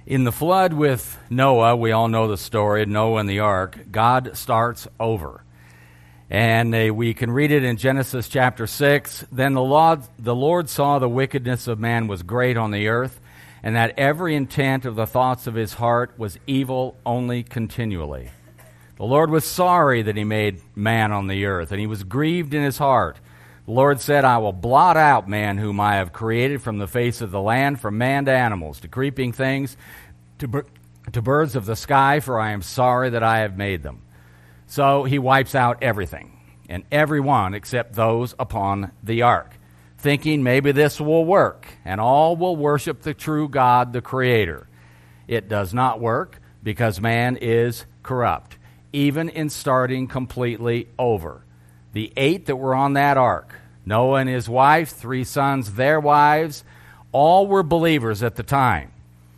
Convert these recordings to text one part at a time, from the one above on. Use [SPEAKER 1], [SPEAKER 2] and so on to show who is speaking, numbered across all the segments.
[SPEAKER 1] In the flood with Noah, we all know the story, Noah and the ark, God starts over. And we can read it in Genesis chapter 6. Then the Lord saw the wickedness of man was great on the earth, and that every intent of the thoughts of his heart was evil only continually. The Lord was sorry that he made man on the earth, and he was grieved in his heart. The Lord said, I will blot out man whom I have created from the face of the land, from man to animals, to creeping things, to birds of the sky, for I am sorry that I have made them. So he wipes out everything, and everyone except those upon the ark, thinking maybe this will work, and all will worship the true God, the Creator. It does not work, because man is corrupt, even in starting completely over. The 8 that were on that ark, Noah and his wife, 3 sons, their wives, all were believers at the time.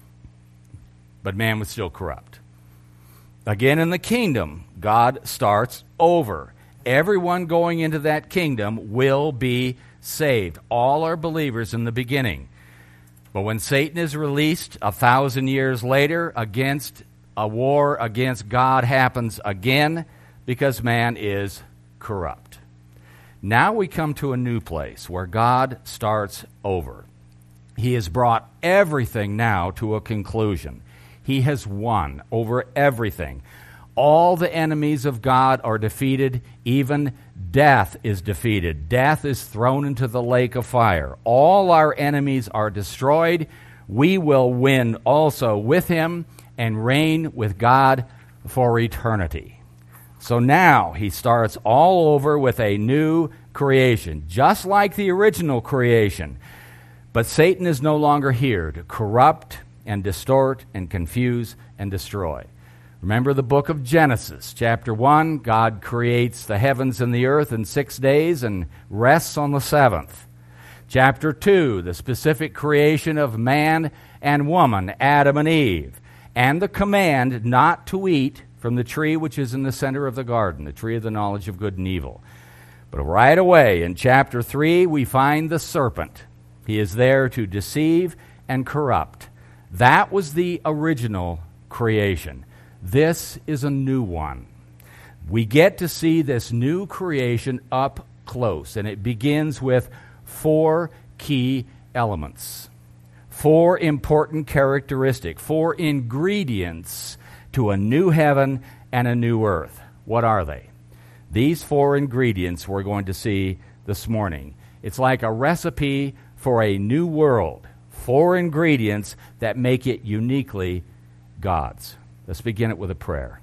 [SPEAKER 1] But man was still corrupt. Again, in the kingdom, God starts over. Everyone going into that kingdom will be saved. All are believers in the beginning. But when Satan is released 1,000 years later, a war against God happens again because man is corrupt. Now we come to a new place where God starts over. He has brought everything now to a conclusion. He has won over everything. All the enemies of God are defeated. Even death is defeated. Death is thrown into the lake of fire. All our enemies are destroyed. We will win also with him and reign with God for eternity. So now he starts all over with a new creation, just like the original creation. But Satan is no longer here to corrupt and distort and confuse and destroy. Remember the book of Genesis, chapter 1, God creates the heavens and the earth in 6 days and rests on the 7th. Chapter 2, the specific creation of man and woman, Adam and Eve, and the command not to eat from the tree which is in the center of the garden, the tree of the knowledge of good and evil. But right away in chapter 3, we find the serpent. He is there to deceive and corrupt. That was the original creation. This is a new one. We get to see this new creation up close, and it begins with 4 key elements, 4 important characteristics, 4 ingredients to a new heaven and a new earth. What are they? These 4 ingredients we're going to see this morning. It's like a recipe for a new world. 4 ingredients that make it uniquely God's. Let's begin it with a prayer.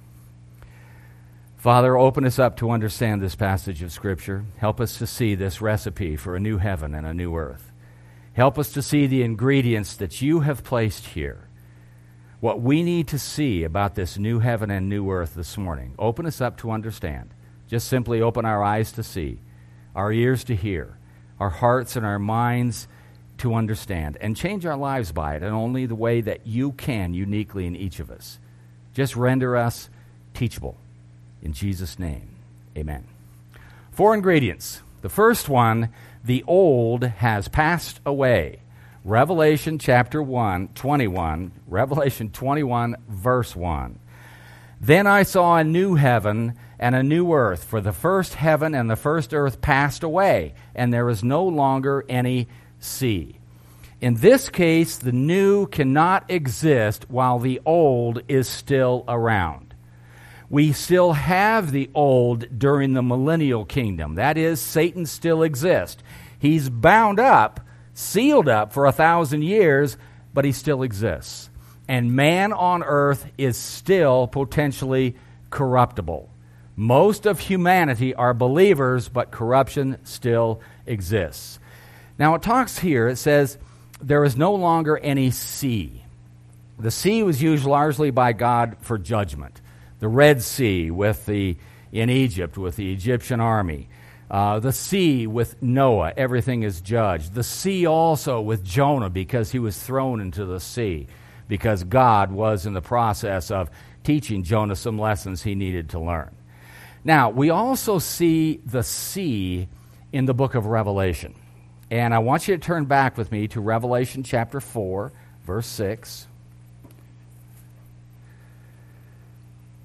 [SPEAKER 1] Father, open us up to understand this passage of Scripture. Help us to see this recipe for a new heaven and a new earth. Help us to see the ingredients that you have placed here. What we need to see about this new heaven and new earth this morning. Open us up to understand. Just simply open our eyes to see, our ears to hear, our hearts and our minds to understand, and change our lives by it in only the way that you can uniquely in each of us. Just render us teachable. In Jesus' name, amen. 4 ingredients. The first one, the old has passed away. Revelation chapter 21, Revelation 21, verse 1. Then I saw a new heaven and a new earth, for the first heaven and the first earth passed away, and there is no longer any sea. In this case, the new cannot exist while the old is still around. We still have the old during the millennial kingdom. That is, Satan still exists. He's bound up, sealed up for 1,000 years, but he still exists. And man on earth is still potentially corruptible. Most of humanity are believers, but corruption still exists. Now it talks here, it says, there is no longer any sea. The sea was used largely by God for judgment. The Red Sea in Egypt with the Egyptian army. The sea with Noah, everything is judged. The sea also with Jonah because he was thrown into the sea because God was in the process of teaching Jonah some lessons he needed to learn. Now, we also see the sea in the book of Revelation. And I want you to turn back with me to Revelation chapter 4, verse 6.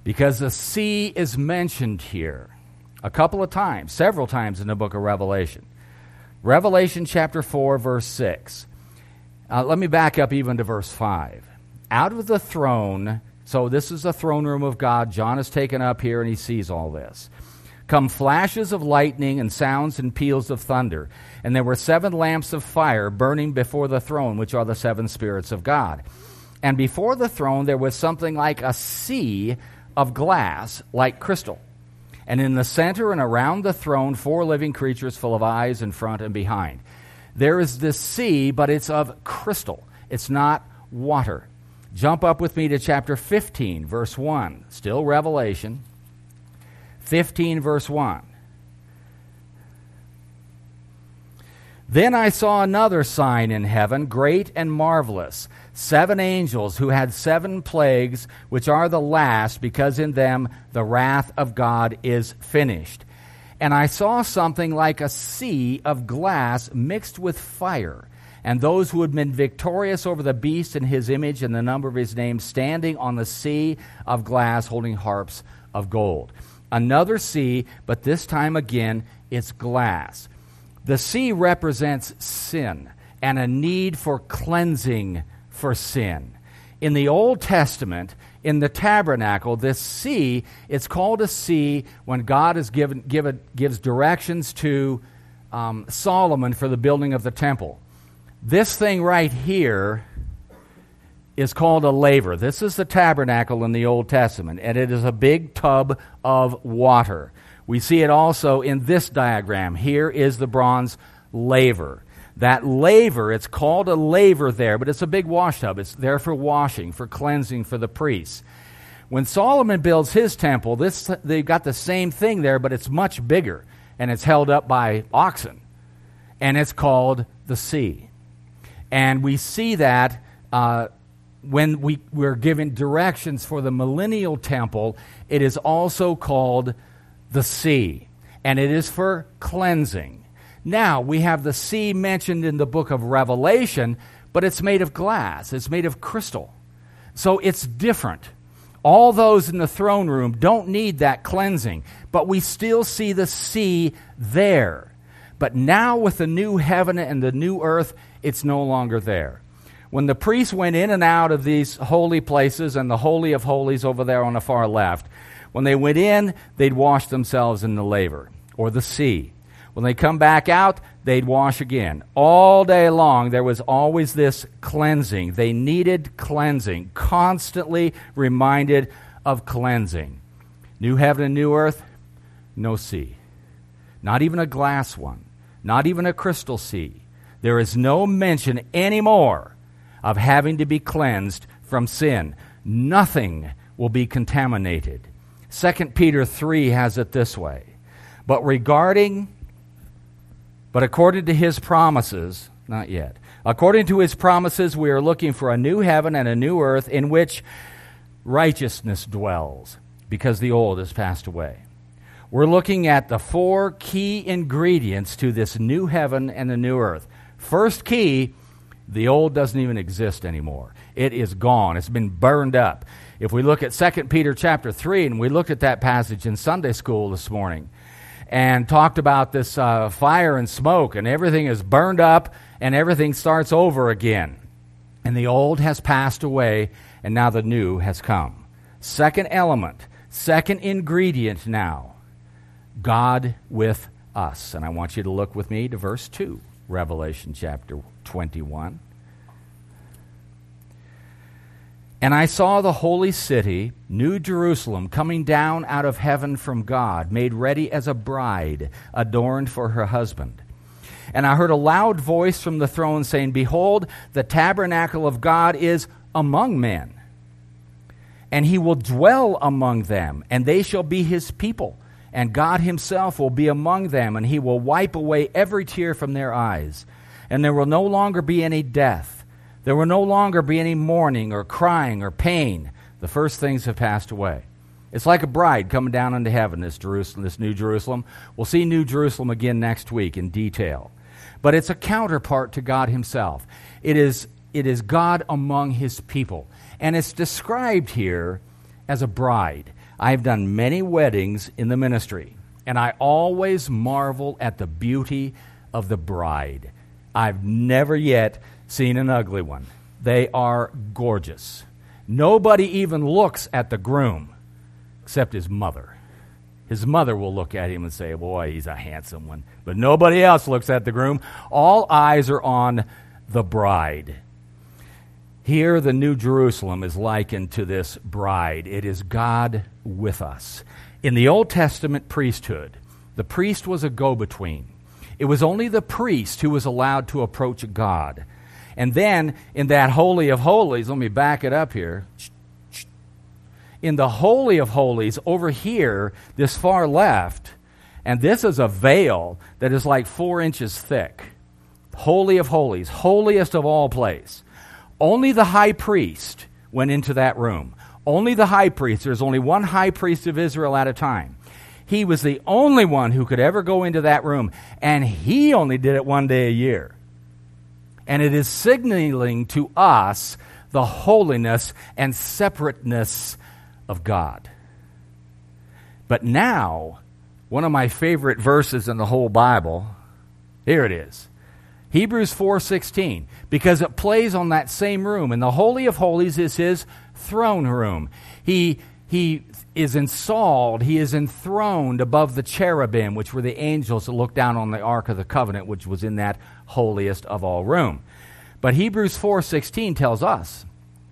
[SPEAKER 1] because the sea is mentioned here a couple of times, several times in the book of Revelation. Revelation chapter 4, verse 6. Let me back up even to verse 5. Out of the throne, so this is the throne room of God. John is taken up here and he sees all this. Come flashes of lightning and sounds and peals of thunder. And there were 7 lamps of fire burning before the throne, which are the 7 spirits of God. And before the throne there was something like a sea of glass, like crystal. And in the center and around the throne, 4 living creatures full of eyes in front and behind. There is this sea, but it's of crystal. It's not water. Jump up with me to chapter 15, verse 1. Still Revelation. 15, verse 1. Then I saw another sign in heaven, great and marvelous, 7 angels who had 7 plagues, which are the last, because in them the wrath of God is finished. And I saw something like a sea of glass mixed with fire, and those who had been victorious over the beast and his image and the number of his name, standing on the sea of glass, holding harps of gold. Another sea, but this time again, it's glass. The sea represents sin and a need for cleansing for sin. In the Old Testament, in the tabernacle, this sea, it's called a sea when God gives directions to Solomon for the building of the temple. This thing right here is called a laver. This is the tabernacle in the Old Testament, and it is a big tub of water. We see it also in this diagram. Here is the bronze laver. That laver, it's called a laver there, but it's a big wash tub. It's there for washing, for cleansing, for the priests. When Solomon builds his temple, they've got the same thing there, but it's much bigger, and it's held up by oxen, and it's called the sea. And we see that when we're given directions for the millennial temple, it is also called the sea, and it is for cleansing. Now, we have the sea mentioned in the book of Revelation, but it's made of glass. It's made of crystal. So it's different. All those in the throne room don't need that cleansing, but we still see the sea there. But now with the new heaven and the new earth, it's no longer there. When the priests went in and out of these holy places and the Holy of Holies over there on the far left, when they went in, they'd wash themselves in the laver or the sea. When they come back out, they'd wash again. All day long, there was always this cleansing. They needed cleansing, constantly reminded of cleansing. New heaven and new earth, no sea. Not even a glass one. Not even a crystal sea. There is no mention anymore of having to be cleansed from sin. Nothing will be contaminated. 2 Peter 3 has it this way. But according to his promises, not yet. According to his promises, we are looking for a new heaven and a new earth in which righteousness dwells, because the old has passed away. We're looking at the 4 key ingredients to this new heaven and the new earth. First key, the old doesn't even exist anymore. It is gone. It's been burned up. If we look at 2 Peter chapter 3, and we looked at that passage in Sunday school this morning, and talked about this fire and smoke, and everything is burned up, and everything starts over again. And the old has passed away, and now the new has come. Second element, second ingredient now, God with us. And I want you to look with me to verse 2, Revelation chapter 21. And I saw the holy city, New Jerusalem, coming down out of heaven from God, made ready as a bride, adorned for her husband. And I heard a loud voice from the throne saying, Behold, the tabernacle of God is among men, and he will dwell among them, and they shall be his people. And God himself will be among them, and he will wipe away every tear from their eyes. And there will no longer be any death. There will no longer be any mourning or crying or pain. The first things have passed away. It's like a bride coming down into heaven, this New Jerusalem. We'll see New Jerusalem again next week in detail. But it's a counterpart to God himself. It is God among his people. And it's described here as a bride. I've done many weddings in the ministry, and I always marvel at the beauty of the bride. I've never yet seen an ugly one. They are gorgeous. Nobody even looks at the groom except his mother. His mother will look at him and say, boy, he's a handsome one. But nobody else looks at the groom. All eyes are on the bride. Here, the New Jerusalem is likened to this bride. It is God with us. In the Old Testament priesthood, the priest was a go-between. It was only the priest who was allowed to approach God. And then, in that Holy of Holies, let me back it up here. In the Holy of Holies, over here, this far left, and this is a veil that is like 4 inches thick. Holy of Holies, holiest of all place. Only the high priest went into that room. Only the high priest. There's only one high priest of Israel at a time. He was the only one who could ever go into that room, and he only did it one day a year. And it is signaling to us the holiness and separateness of God. But now, one of my favorite verses in the whole Bible, here it is. Hebrews 4:16, because it plays on that same room. And the Holy of Holies is his throne room. He is installed, he is enthroned above the cherubim, which were the angels that looked down on the Ark of the Covenant, which was in that holiest of all room. But Hebrews 4:16 tells us,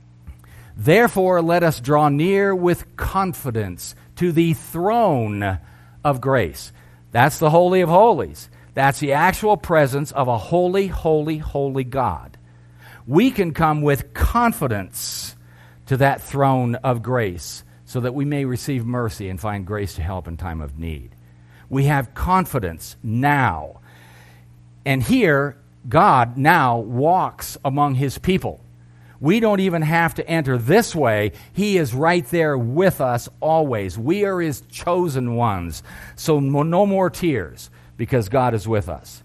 [SPEAKER 1] therefore let us draw near with confidence to the throne of grace. That's the Holy of Holies. That's the actual presence of a holy, holy, holy God. We can come with confidence to that throne of grace so that we may receive mercy and find grace to help in time of need. We have confidence now. And here, God now walks among his people. We don't even have to enter this way. He is right there with us always. We are his chosen ones. So no more tears, because God is with us.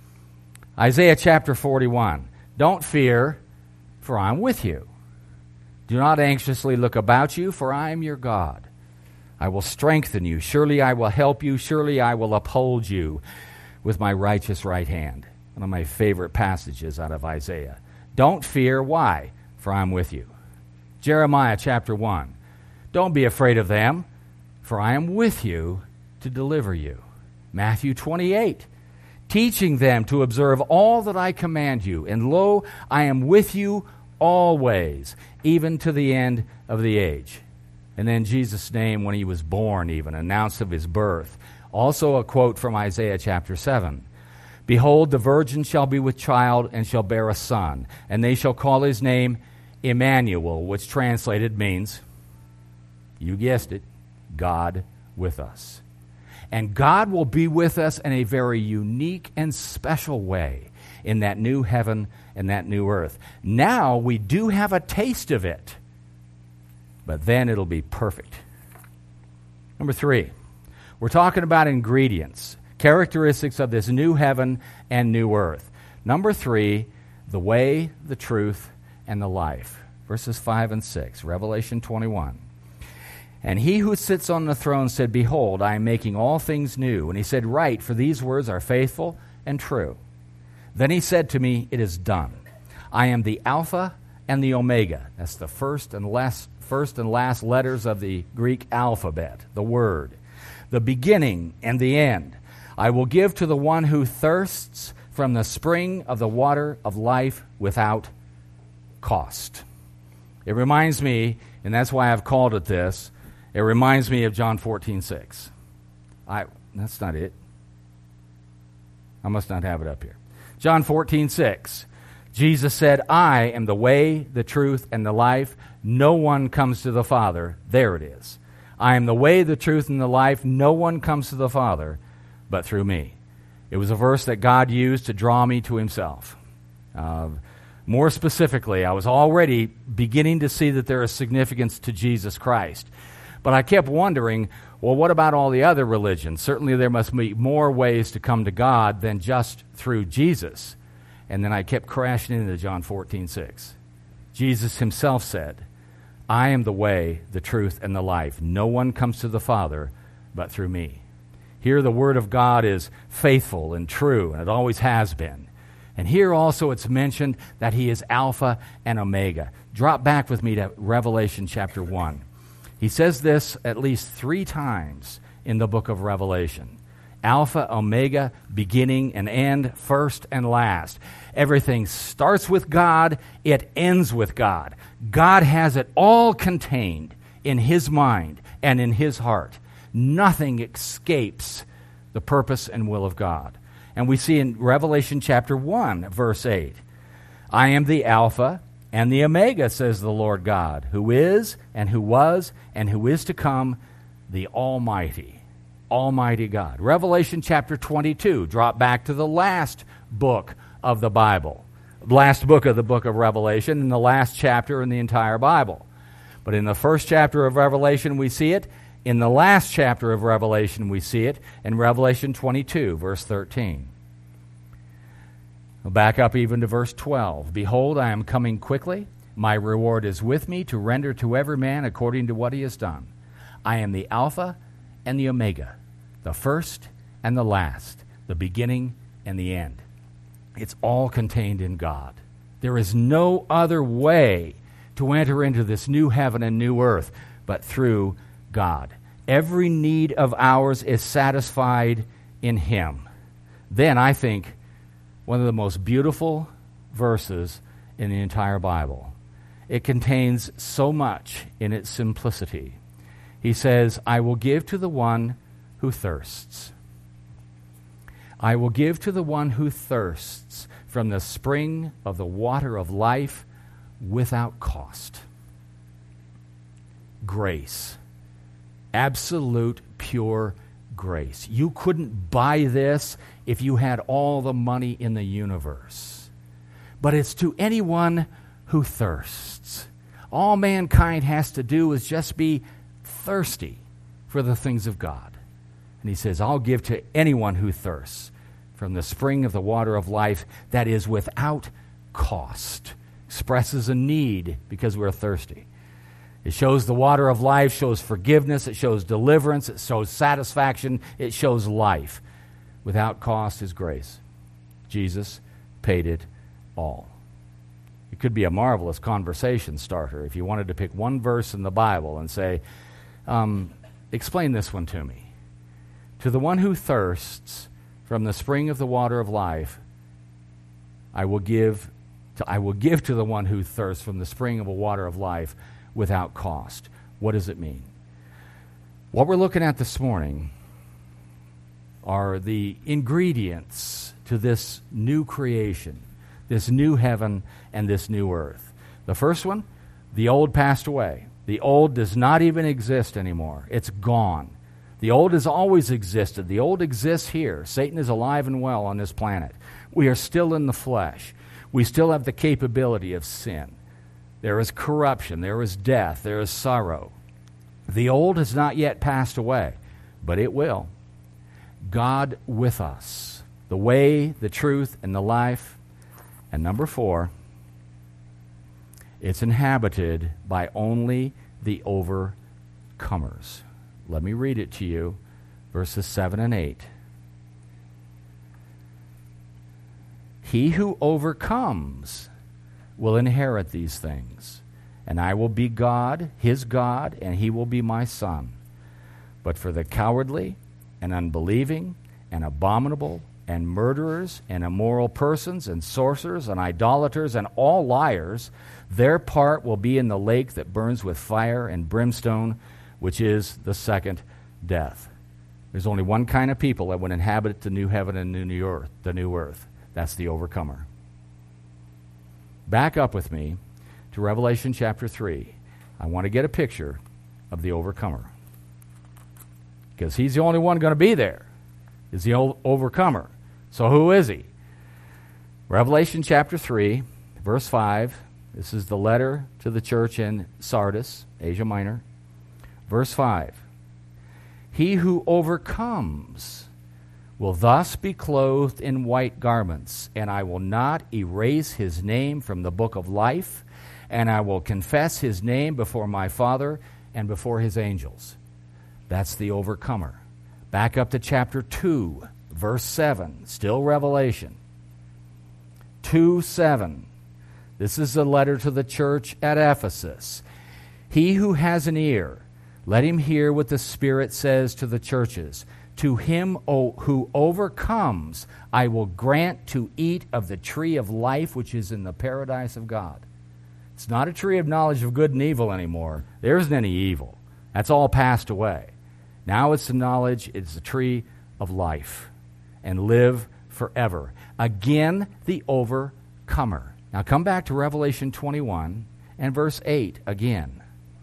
[SPEAKER 1] Isaiah chapter 41. Don't fear, for I am with you. Do not anxiously look about you, for I am your God. I will strengthen you. Surely I will help you. Surely I will uphold you with my righteous right hand. One of my favorite passages out of Isaiah. Don't fear. Why? For I am with you. Jeremiah chapter 1. Don't be afraid of them, for I am with you to deliver you. Matthew 28, teaching them to observe all that I command you. And lo, I am with you always, even to the end of the age. And then Jesus' name, when he was born even, announced of his birth. Also a quote from Isaiah chapter 7. Behold, the virgin shall be with child and shall bear a son, and they shall call his name Emmanuel, which translated means, you guessed it, God with us. And God will be with us in a very unique and special way in that new heaven and that new earth. Now we do have a taste of it, but then it'll be perfect. Number 3, we're talking about ingredients, characteristics of this new heaven and new earth. Number 3, the way, the truth, and the life. Verses 5 and 6, Revelation 21. And he who sits on the throne said, behold, I am making all things new. And he said, write, for these words are faithful and true. Then he said to me, it is done. I am the Alpha and the Omega. That's the first and last letters of the Greek alphabet, the word. The beginning and the end. I will give to the one who thirsts from the spring of the water of life without cost. It reminds me, and that's why I've called it this, it reminds me of John 14:6. That's not it. I must not have it up here. John 14:6. Jesus said, I am the way, the truth, and the life. No one comes to the Father. There it is. I am the way, the truth, and the life. No one comes to the Father but through me. It was a verse that God used to draw me to himself. More specifically, I was already beginning to see that there is significance to Jesus Christ. But I kept wondering, well, what about all the other religions? Certainly there must be more ways to come to God than just through Jesus. And then I kept crashing into John 14:6. Jesus himself said, I am the way, the truth, and the life. No one comes to the Father but through me. Here the Word of God is faithful and true, and it always has been. And here also it's mentioned that he is Alpha and Omega. Drop back with me to Revelation chapter 1. He says this at least 3 times in the book of Revelation. Alpha, Omega, beginning and end, first and last. Everything starts with God, it ends with God. God has it all contained in his mind and in his heart. Nothing escapes the purpose and will of God. And we see in Revelation chapter 1, verse 8, I am the Alpha and the Omega, says the Lord God, who is and who was and who is to come, the Almighty God. Revelation chapter 22, drop back to the last book of the Bible, last book of the book of Revelation, and the last chapter in the entire Bible. But in the first chapter of Revelation, we see it. In the last chapter of Revelation, we see it in Revelation 22, verse 13. We'll back up even to verse 12. Behold, I am coming quickly. My reward is with me to render to every man according to what he has done. I am the Alpha and the Omega, the first and the last, the beginning and the end. It's all contained in God. There is no other way to enter into this new heaven and new earth but through God. Every need of ours is satisfied in him. Then I think one of the most beautiful verses in the entire Bible. It contains so much in its simplicity. He says, I will give to the one who thirsts. I will give to the one who thirsts from the spring of the water of life without cost. Grace. Absolute, pure grace. You couldn't buy this if you had all the money in the universe. But it's to anyone who thirsts. All mankind has to do is just be thirsty for the things of God. And he says, I'll give to anyone who thirsts from the spring of the water of life that is without cost. Expresses a need because we're thirsty. It shows the water of life, shows forgiveness, it shows deliverance, it shows satisfaction, it shows life. Without cost is grace. Jesus paid it all. It could be a marvelous conversation starter if you wanted to pick one verse in the Bible and say, explain this one to me. To the one who thirsts from the spring of the water of life, I will give to the one who thirsts from the spring of a water of life without cost. What does it mean? What we're looking at this morning are the ingredients to this new creation, this new heaven and this new earth. The first one, the old passed away. The old does not even exist anymore. It's gone. The old has always existed. The old exists here. Satan is alive and well on this planet. We are still in the flesh. We still have the capability of sin. There is corruption, there is death, there is sorrow. The old has not yet passed away, but it will. God with us, the way, the truth, and the life. And number 4, it's inhabited by only the overcomers. Let me read it to you, verses 7 and 8. He who overcomes will inherit these things, and I will be God, his God, and he will be my son. But for the cowardly and unbelieving and abominable and murderers and immoral persons and sorcerers and idolaters and all liars, their part will be in the lake that burns with fire and brimstone, which is the second death. There's only one kind of people that would inhabit the new heaven and the new earth. That's the overcomer. Back up with me to Revelation chapter 3. I want to get a picture of the overcomer. Because he's the only one going to be there, is the overcomer. So who is he? Revelation chapter 3, verse 5. This is the letter to the church in Sardis, Asia Minor. Verse 5. He who overcomes will thus be clothed in white garments, and I will not erase his name from the book of life, and I will confess his name before my Father and before his angels. That's the overcomer. Back up to chapter 2, verse 7, still Revelation. 2:7. This is a letter to the church at Ephesus. He who has an ear, let him hear what the Spirit says to the churches. To him who overcomes, I will grant to eat of the tree of life which is in the paradise of God. It's not a tree of knowledge of good and evil anymore. There isn't any evil. That's all passed away. Now it's the knowledge, it's the tree of life, and live forever. Again, the overcomer. Now come back to Revelation 21 and verse 8 again.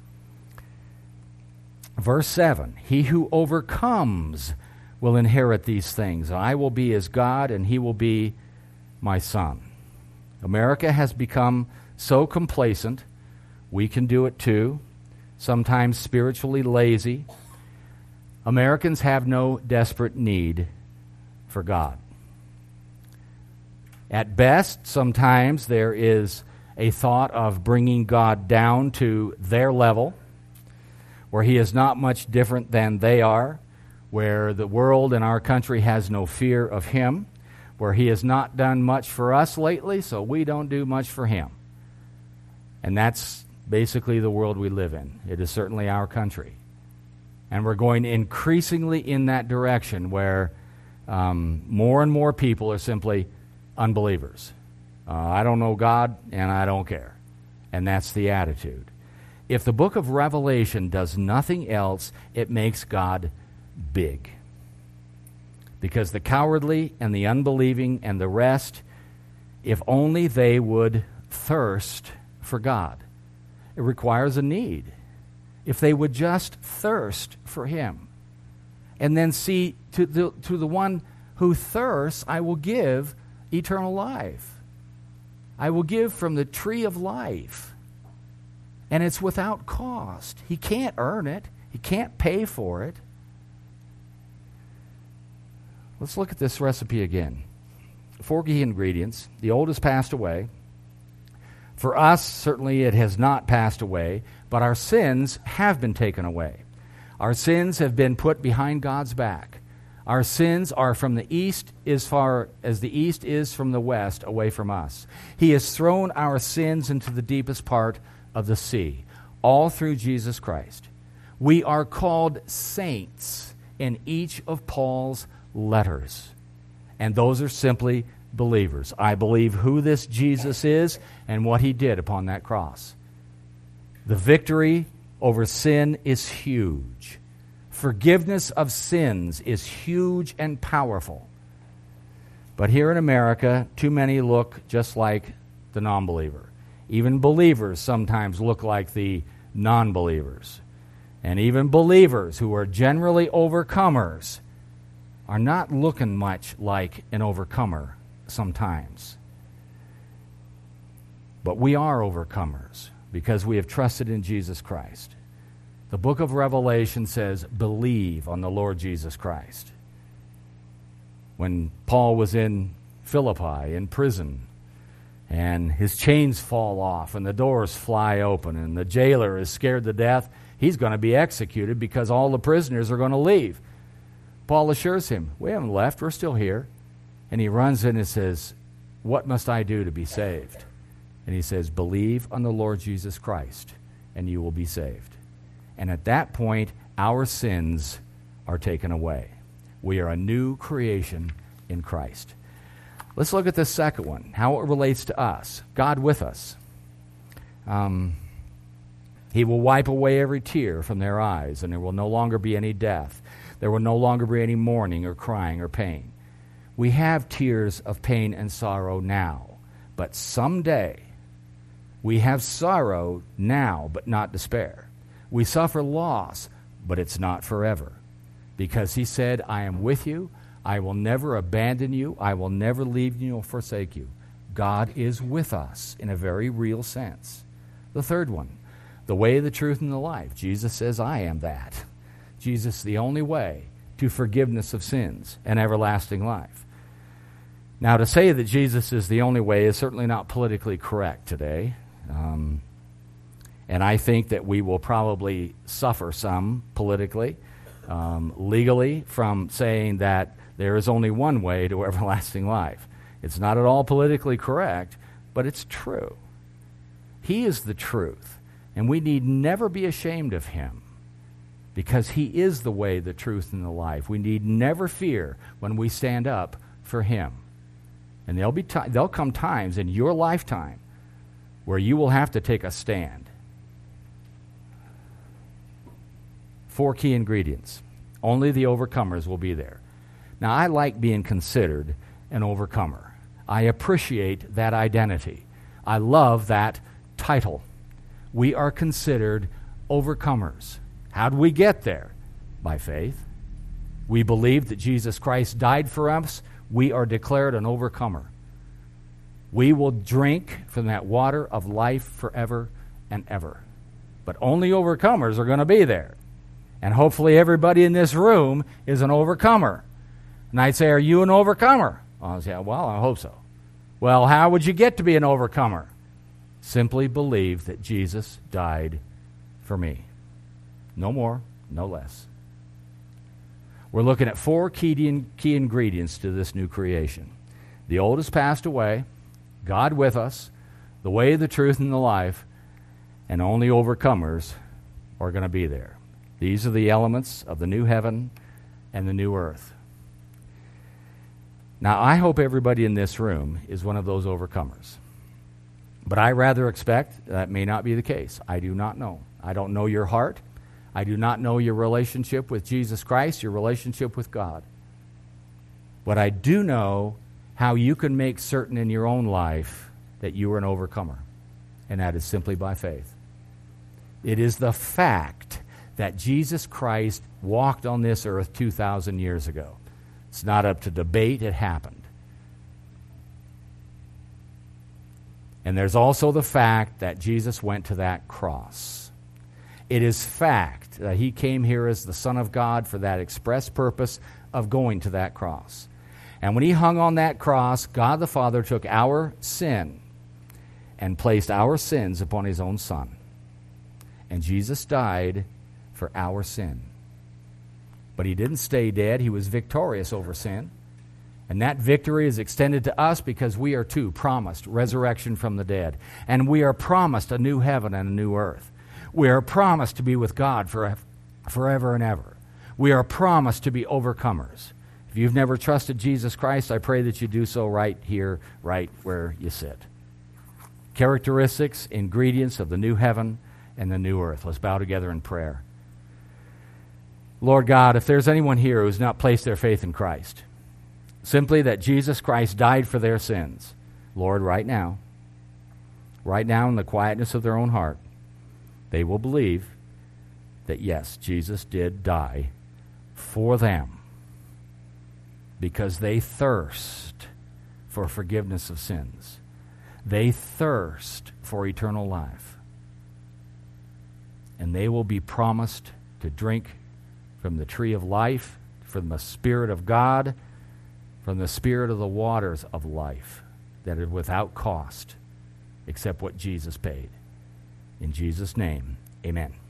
[SPEAKER 1] Verse 7, he who overcomes will inherit these things. I will be his God, and he will be my son. America has become so complacent, we can do it too, sometimes spiritually lazy. Americans have no desperate need for God. At best, sometimes there is a thought of bringing God down to their level, where he is not much different than they are, where the world and our country has no fear of him, where he has not done much for us lately, so we don't do much for him. And that's basically the world we live in. It is certainly our country. And we're going increasingly in that direction where more and more people are simply unbelievers. I don't know God, and I don't care. And that's the attitude. If the book of Revelation does nothing else, it makes God big. Because the cowardly and the unbelieving and the rest, if only they would thirst for God. It requires a need. If they would just thirst for him. And then see, to the one who thirsts, I will give eternal life. I will give from the tree of life. And it's without cost. He can't earn it. He can't pay for it. Let's look at this recipe again. 4 key ingredients. The old has passed away. For us, certainly it has not passed away, but our sins have been taken away. Our sins have been put behind God's back. Our sins are from the east as far as the east is from the west away from us. He has thrown our sins into the deepest part of the sea, all through Jesus Christ. We are called saints in each of Paul's letters, and those are simply believers. I believe who this Jesus is and what he did upon that cross. The victory over sin is huge. Forgiveness of sins is huge and powerful. But here in America, too many look just like the non-believer. Even believers sometimes look like the non-believers. And even believers who are generally overcomers are not looking much like an overcomer sometimes. But we are overcomers because we have trusted in Jesus Christ. The book of Revelation says, believe on the Lord Jesus Christ. When Paul was in Philippi, in prison, and his chains fall off, and the doors fly open, and the jailer is scared to death, he's going to be executed because all the prisoners are going to leave. Paul assures him, we haven't left, we're still here. And he runs in and says, what must I do to be saved? And he says, believe on the Lord Jesus Christ, and you will be saved. And at that point, our sins are taken away. We are a new creation in Christ. Let's look at the second one, how it relates to us. God with us. He will wipe away every tear from their eyes, and there will no longer be any death. There will no longer be any mourning or crying or pain. We have tears of pain and sorrow now, but someday we have sorrow now, but not despair. We suffer loss, but it's not forever. Because he said, I am with you. I will never abandon you. I will never leave you or forsake you. God is with us in a very real sense. The third one, the way, the truth, and the life. Jesus says, I am that. Jesus, the only way to forgiveness of sins and everlasting life. Now, to say that Jesus is the only way is certainly not politically correct today. And I think that we will probably suffer some politically, legally, from saying that there is only one way to everlasting life. It's not at all politically correct, but it's true. He is the truth, and we need never be ashamed of him, because he is the way, the truth, and the life. We need never fear when we stand up for him. And there'll come times in your lifetime where you will have to take a stand. 4 key ingredients. Only the overcomers will be there. Now, I like being considered an overcomer. I appreciate that identity. I love that title. We are considered overcomers. How do we get there? By faith. We believe that Jesus Christ died for us. We are declared an overcomer. We will drink from that water of life forever and ever. But only overcomers are going to be there. And hopefully everybody in this room is an overcomer. And I'd say, are you an overcomer? I'll say, well, I hope so. Well, how would you get to be an overcomer? Simply believe that Jesus died for me. No more, no less. We're looking at 4 key ingredients to this new creation. The old has passed away, God with us, the way, the truth, and the life, and only overcomers are going to be there. These are the elements of the new heaven and the new earth. Now, I hope everybody in this room is one of those overcomers. But I rather expect that may not be the case. I do not know. I don't know your heart. I do not know your relationship with Jesus Christ, your relationship with God. But I do know how you can make certain in your own life that you are an overcomer. And that is simply by faith. It is the fact that Jesus Christ walked on this earth 2,000 years ago. It's not up to debate, it happened. And there's also the fact that Jesus went to that cross. It is fact that he came here as the Son of God for that express purpose of going to that cross. And when he hung on that cross, God the Father took our sin and placed our sins upon his own Son. And Jesus died for our sin. But he didn't stay dead. He was victorious over sin. And that victory is extended to us because we are too promised resurrection from the dead. And we are promised a new heaven and a new earth. We are promised to be with God forever and ever. We are promised to be overcomers. If you've never trusted Jesus Christ, I pray that you do so right here, right where you sit. Characteristics, ingredients of the new heaven and the new earth. Let's bow together in prayer. Lord God, if there's anyone here who has not placed their faith in Christ, simply that Jesus Christ died for their sins, Lord, right now in the quietness of their own heart, they will believe that yes, Jesus did die for them because they thirst for forgiveness of sins. They thirst for eternal life. And they will be promised to drink from the tree of life, from the Spirit of God, from the Spirit of the waters of life that are without cost except what Jesus paid. In Jesus' name, amen.